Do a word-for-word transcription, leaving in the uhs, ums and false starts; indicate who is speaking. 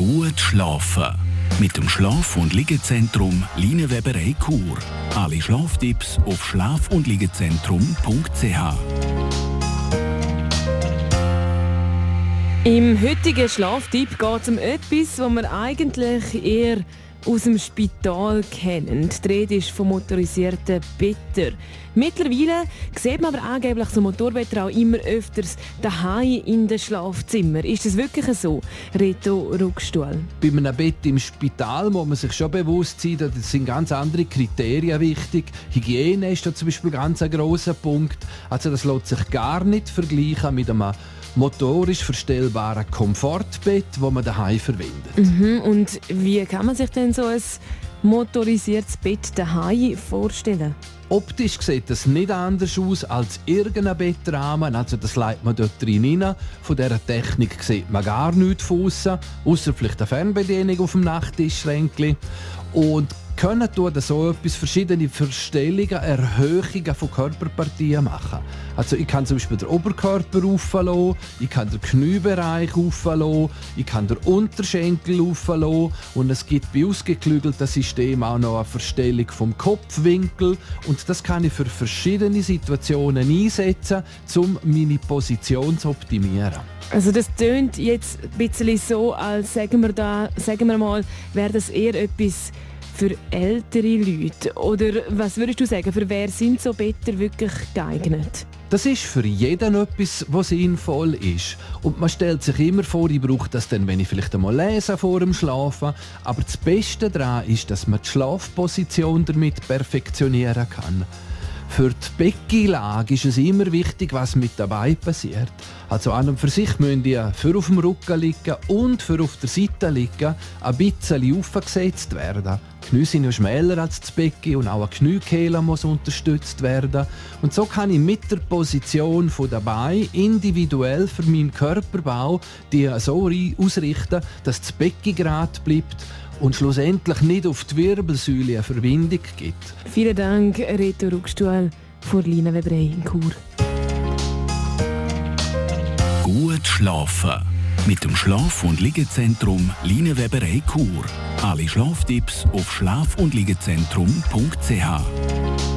Speaker 1: Gut schlafen. Mit dem Schlaf- und Liegezentrum Linienweberei Chur. Alle Schlaftipps auf schlaf- und liegezentrum punkt c h.
Speaker 2: Im heutigen Schlaftipp geht es um etwas, was wir eigentlich eher aus dem Spital kennen. Die Rede ist vom motorisierten Better. Mittlerweile sieht man aber angeblich so Motorbetter auch immer öfters daheim in den Schlafzimmer. Ist das wirklich so, Reto Ruckstuhl?
Speaker 3: Bei einem Bett im Spital muss man sich schon bewusst sein, da sind ganz andere Kriterien wichtig. Hygiene ist da zum Beispiel ganz ein grosser Punkt. Also das lässt sich gar nicht vergleichen mit einem motorisch verstellbaren Komfortbett, das man daheim verwendet.
Speaker 2: Mhm. Und wie kann man sich denn so ein motorisiertes Bett daheim vorstellen?
Speaker 3: Optisch sieht das nicht anders aus als irgendein Bettrahmen. Also das legt man dort drin rein. Von dieser Technik sieht man gar nichts von aussen, ausser vielleicht eine Fernbedienung auf dem Nachttischschränkchen. Und können tun so etwas verschiedene Verstellungen, Erhöhungen von Körperpartien machen. Also ich kann zum Beispiel den Oberkörper rauflassen, ich kann den Kniebereich rauflassen, ich kann den Unterschenkel rauflassen und es gibt bei ausgeklügelten Systemen auch noch eine Verstellung vom Kopfwinkel und das kann ich für verschiedene Situationen einsetzen, um meine Position zu optimieren.
Speaker 2: Also das tönt jetzt ein bisschen so, als sagen wir, da, sagen wir mal, wäre das eher etwas für ältere Leute? Oder was würdest du sagen, für wer sind so Better wirklich geeignet?
Speaker 3: Das ist für jeden etwas, was sinnvoll ist. Und man stellt sich immer vor, ich brauche das dann, wenn ich vielleicht einmal lese vor dem Schlafen. Aber das Beste daran ist, dass man die Schlafposition damit perfektionieren kann. Für die Beckenlage ist es immer wichtig, was mit dabei passiert. Also an und für sich müssen die für auf dem Rücken liegen und für auf der Seite liegen ein bisschen aufgesetzt werden. Die Knie sind ja schmäler als das Becken und auch eine Kniekehle muss unterstützt werden. Und so kann ich mit der Position der Beine individuell für meinen Körperbau die so ausrichten, dass das Becken gerade bleibt und schlussendlich nicht auf die Wirbelsäule eine Verbindung gibt.
Speaker 2: Vielen Dank, Reto Ruckstuhl von Linienweberei in Chur.
Speaker 1: Gut schlafen. Mit dem Schlaf- und Liegezentrum Linienweberei Chur. Alle Schlaftipps auf schlaf- und liegezentrum punkt c h.